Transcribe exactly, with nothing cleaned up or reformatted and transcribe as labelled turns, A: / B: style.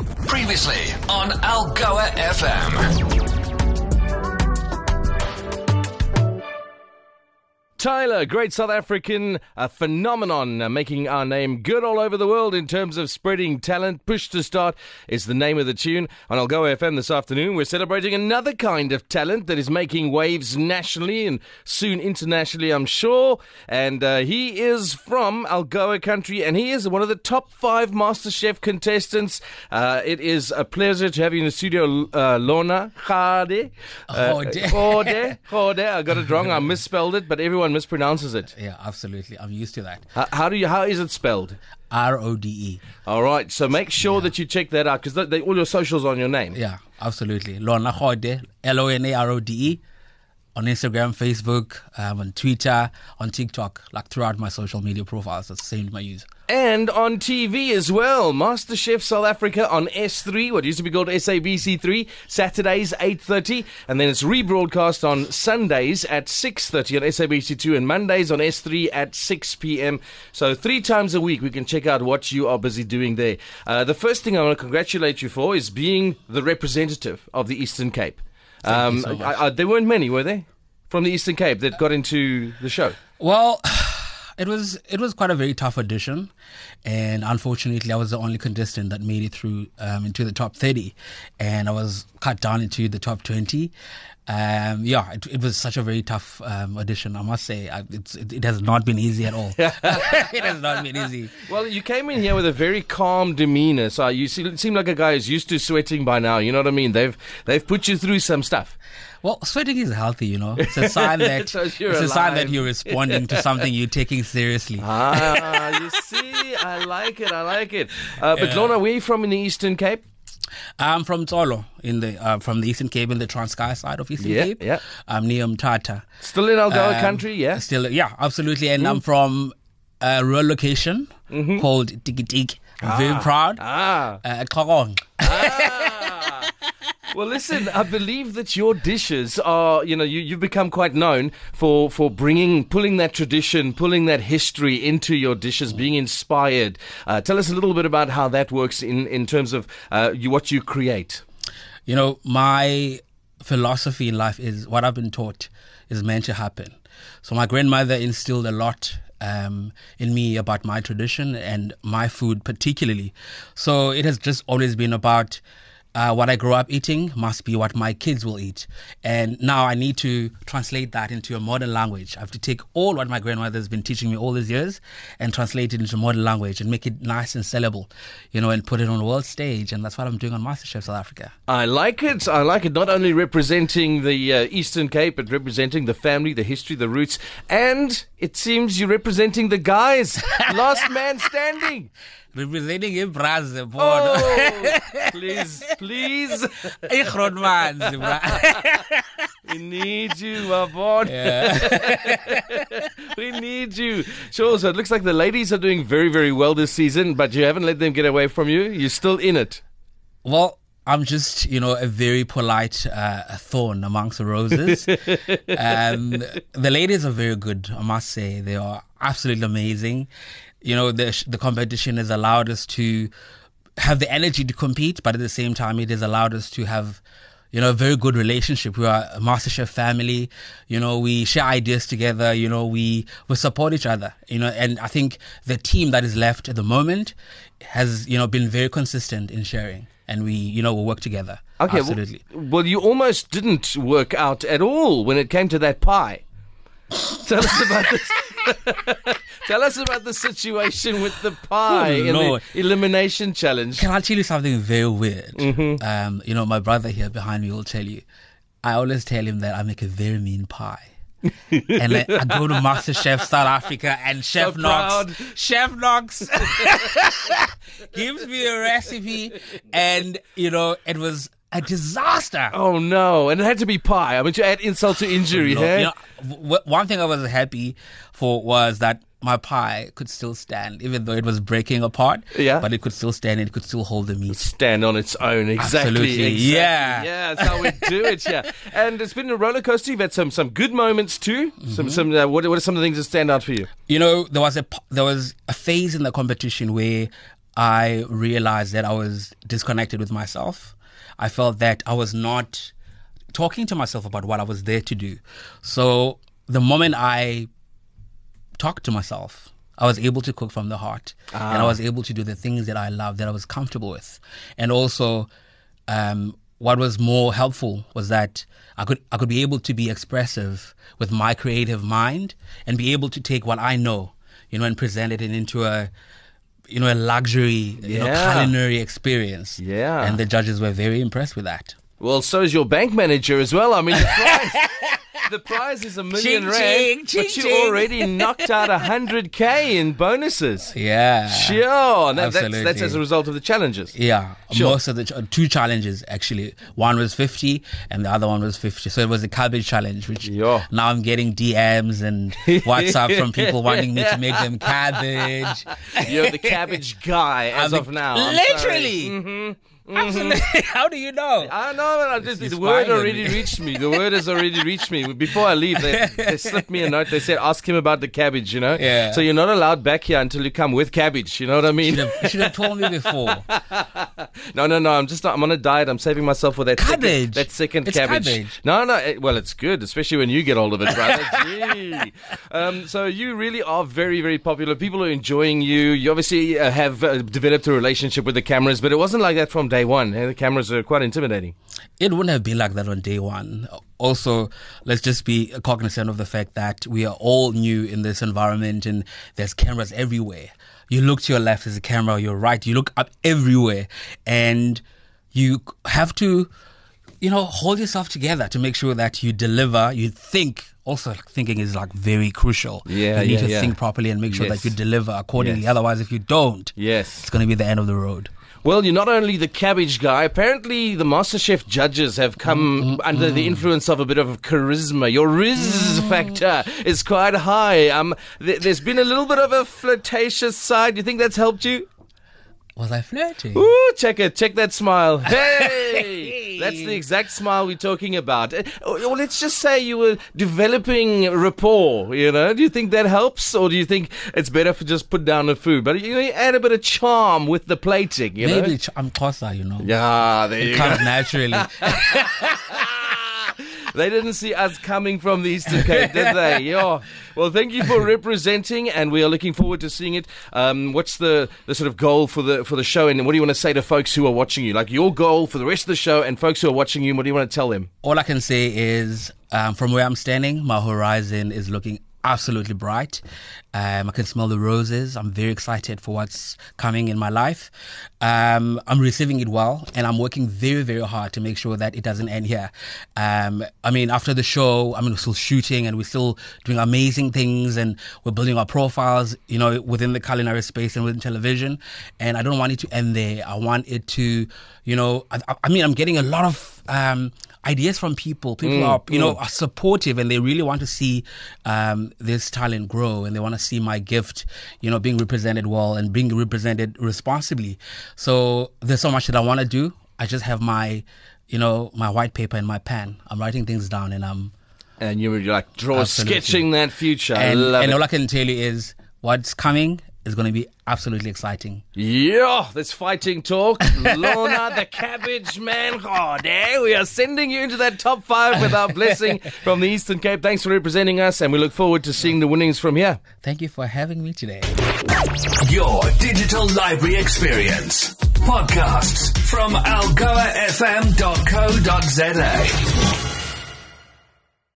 A: Previously on Algoa F M.
B: Tyler, great South African uh, phenomenon, uh, making our name good all over the world in terms of spreading talent. Push to Start is the name of the tune. On Algoa F M this afternoon, we're celebrating another kind of talent that is making waves nationally and soon internationally, I'm sure. And uh, he is from Algoa country, and he is one of the top five MasterChef contestants. Uh, it is a pleasure to have you in the studio, uh, Lorna Khade. Uh, Khode. Khode. I got it wrong. I misspelled it, but everyone mispronounces it.
C: Yeah, absolutely. I'm used to that.
B: How, how do you? How is it spelled?
C: R O D E.
B: All right. So make sure yeah. that you check that out because all your socials on your name.
C: Yeah, absolutely. Lorna Khode, L O N A R O D E, on Instagram, Facebook, um, on Twitter, on TikTok, like throughout my social media profiles. That's the same I use.
B: And on T V as well. MasterChef South Africa on S three, what used to be called S A B C three, Saturdays eight thirty. And then it's rebroadcast on Sundays at six thirty on S A B C two and Mondays on S three at six p.m. So three times a week we can check out what you are busy doing there. Uh, the first thing I want to congratulate you for is being the representative of the Eastern Cape.
C: Thank
B: um,
C: you so much.
B: I, I, there weren't many, were there, from the Eastern Cape that got into the show?
C: Well, it was it was quite a very tough audition, and unfortunately, I was the only contestant that made it through um, into the top thirty, and I was cut down into the top twenty. Um, yeah, it, it was such a very tough um, audition, I must say. I, it's, it, it has not been easy at all. It has not been easy.
B: Well, you came in here with a very calm demeanor, so you seem, seem like a guy who's used to sweating by now. You know what I mean? They've they've put you through some stuff.
C: Well, sweating is healthy, you know. It's a sign that
B: so
C: it's
B: alive.
C: a sign that you're responding to something you're taking seriously.
B: Ah, you see, I like it, I like it. Uh, but yeah. Lorna, where are you from in the Eastern Cape?
C: I'm from Tsolo, in the uh, from the Eastern Cape, in the Transkei side of Eastern
B: yeah,
C: Cape.
B: Yeah,
C: I'm near Mthatha.
B: Still in Algoa
C: um,
B: country, yeah?
C: Still, yeah, absolutely. And
B: mm.
C: I'm from a rural location
B: mm-hmm.
C: called Tikitik.
B: Ah,
C: very proud.
B: Ah.
C: Uh, Kagong.
B: Ah. Well, listen, I believe that your dishes are, you know, you, you've become quite known for, for bringing, pulling that tradition, pulling that history into your dishes, being inspired. Uh, tell us a little bit about how that works in, in terms of uh, you, what you create.
C: You know, my philosophy in life is what I've been taught is meant to happen. So my grandmother instilled a lot Um, in me about my tradition and my food particularly. So it has just always been about uh, what I grew up eating must be what my kids will eat. And now I need to translate that into a modern language. I have to take all what my grandmother has been teaching me all these years and translate it into modern language and make it nice and sellable, you know, and put it on the world stage. And that's what I'm doing on MasterChef South Africa.
B: I like it. I like it. Not only representing the uh, Eastern Cape, but representing the family, the history, the roots. And it seems you're representing the guys. Last man standing.
C: Representing him, Braz.
B: Oh, please, please. We need you, my boy.
C: Yeah.
B: We need you. Sure, so it looks like the ladies are doing very, very well this season, but you haven't let them get away from you. You're still in it.
C: Well, I'm just, you know, a very polite uh, thorn amongst the roses. um, the ladies are very good, I must say. They are absolutely amazing. You know, the the competition has allowed us to have the energy to compete, but at the same time, it has allowed us to have, you know, a very good relationship. We are a MasterChef family. You know, we share ideas together. You know, we, we support each other. You know, and I think the team that is left at the moment has, you know, been very consistent in sharing. And we, you know, will work together.
B: Okay,
C: absolutely.
B: Well, well, you almost didn't work out at all when it came to that pie. Tell us about this. Tell us about the situation with the pie
C: Oh,
B: in
C: Lord.
B: the elimination challenge.
C: Can I tell you something very weird?
B: Mm-hmm.
C: Um, you know, my brother here behind me will tell you. I always tell him that I make a very mean pie. And I, I go to MasterChef South Africa and Chef
B: So
C: Knox,
B: proud.
C: Chef Knox gives me a recipe, and you know it was a disaster.
B: Oh no! And it had to be pie. I mean, you add insult to injury,
C: No,
B: huh?
C: you know, w- one thing I was happy for was that my pie could still stand, even though it was breaking apart.
B: Yeah.
C: But it could still stand. It could still hold the meat.
B: Stand on its own, exactly.
C: Absolutely,
B: exactly.
C: yeah.
B: Yeah, that's how we do it, yeah. And it's been a roller coaster. You've had some, some good moments too. Mm-hmm. Some, some. Uh, what, what are some of the things that stand out for you?
C: You know, there was a there was a phase in the competition where I realized that I was disconnected with myself. I felt that I was not talking to myself about what I was there to do. So the moment I talked to myself, I was able to cook from the heart, ah. and I was able to do the things that I love, that I was comfortable with. And also, um, what was more helpful was that I could I could be able to be expressive with my creative mind and be able to take what I know, you know, and present it into a, you know, a luxury, yeah. you know, culinary experience.
B: Yeah.
C: And the judges were very impressed with that.
B: Well, so is your bank manager as well. I mean, the prize, the prize is a million
C: ching,
B: rand,
C: ching,
B: but you
C: ching.
B: already knocked out a hundred K in bonuses.
C: Yeah.
B: Sure. That,
C: Absolutely.
B: That's, that's as a result of the challenges.
C: Yeah.
B: Sure.
C: Most of the, ch- two challenges, actually. One was fifty and the other one was fifty. So it was the cabbage challenge, which
B: yeah.
C: now I'm getting D Ms and WhatsApp from people wanting me to make them cabbage.
B: You're the cabbage guy as
C: I'm
B: of now.
C: Literally.
B: Mm-hmm.
C: Absolutely.
B: Mm-hmm.
C: How do you know?
B: I know. I just, the word already reached me. The word has already reached me. Before I leave, they, they slipped me a note. They said, ask him about the cabbage, you know?
C: Yeah.
B: So you're not allowed back here until you come with cabbage. You know what I mean?
C: You should have, you should have told me before.
B: No, no, no. I'm just not, I'm on a diet. I'm saving myself for that
C: cabbage.
B: Second, that second
C: it's
B: cabbage.
C: cabbage.
B: No, no. It, well, it's good, especially when you get hold of it, brother. Gee. Um, so you really are very, very popular. People are enjoying you. You obviously uh, have uh, developed a relationship with the cameras, but it wasn't like that from day one. The cameras are quite intimidating.
C: It wouldn't have been like that on day one. Also, let's just be cognizant of the fact that we are all new in this environment and there's cameras everywhere. You look to your left, there's a camera, your right, you look up everywhere. And you have to, you know, hold yourself together to make sure that you deliver, you think. Also, thinking is like very crucial.
B: Yeah,
C: you need
B: yeah,
C: to
B: yeah.
C: think properly and make sure
B: Yes.
C: that you deliver accordingly.
B: Yes.
C: Otherwise, if you don't,
B: Yes.
C: it's going to be the end of the road.
B: Well, you're not only the cabbage guy. Apparently, the MasterChef judges have come mm, mm, under mm. the influence of a bit of charisma. Your Riz mm. factor is quite high. Um, th- there's been a little bit of a flirtatious side. Do you think that's helped you?
C: Was I flirting?
B: Ooh, check it. Check that smile. Hey! That's the exact smile we're talking about. Uh, Well, let's just say you were developing rapport, you know. Do you think that helps? Or do you think it's better for just put down the food? But, you know, you add a bit of charm with the plating, you
C: Maybe
B: know.
C: ch- I'm closer, you know.
B: Yeah, there
C: It
B: you
C: comes
B: go.
C: naturally.
B: They didn't see us coming from the Eastern Cape, did they? Yeah. Well, thank you for representing, and we are looking forward to seeing it. Um, what's the, the sort of goal for the for the show, and what do you want to say to folks who are watching you? Like your goal for the rest of the show, and folks who are watching you, what do you want to tell them?
C: All I can say is, um, from where I'm standing, my horizon is looking absolutely bright. Um, I can smell the roses. I'm very excited for what's coming in my life. Um, I'm receiving it well, and I'm working very, very hard to make sure that it doesn't end here. Um, I mean, after the show, I mean, we're still shooting and we're still doing amazing things, and we're building our profiles, you know, within the culinary space and within television. And I don't want it to end there. I want it to, you know, I, I mean, I'm getting a lot of um, ideas from people. People
B: Mm,
C: are, you know,
B: mm.
C: are supportive, and they really want to see um, this talent grow, and they want to see my gift, you know, being represented well and being represented responsibly. So there's so much that I want to do. I just have my, you know, my white paper and my pen. I'm writing things down, and I'm
B: And you were like draw
C: Absolutely.
B: sketching that future. I
C: and,
B: love
C: and
B: it.
C: all I can tell you is what's coming is going to be absolutely exciting.
B: Yeah, that's fighting talk. Lorna, the cabbage man. Oh, there we are sending you into that top five with our blessing from the Eastern Cape. Thanks for representing us, and we look forward to seeing the winnings from here.
C: Thank you for having me today.
A: Your digital library experience. Podcasts from algoa f m dot co dot z a.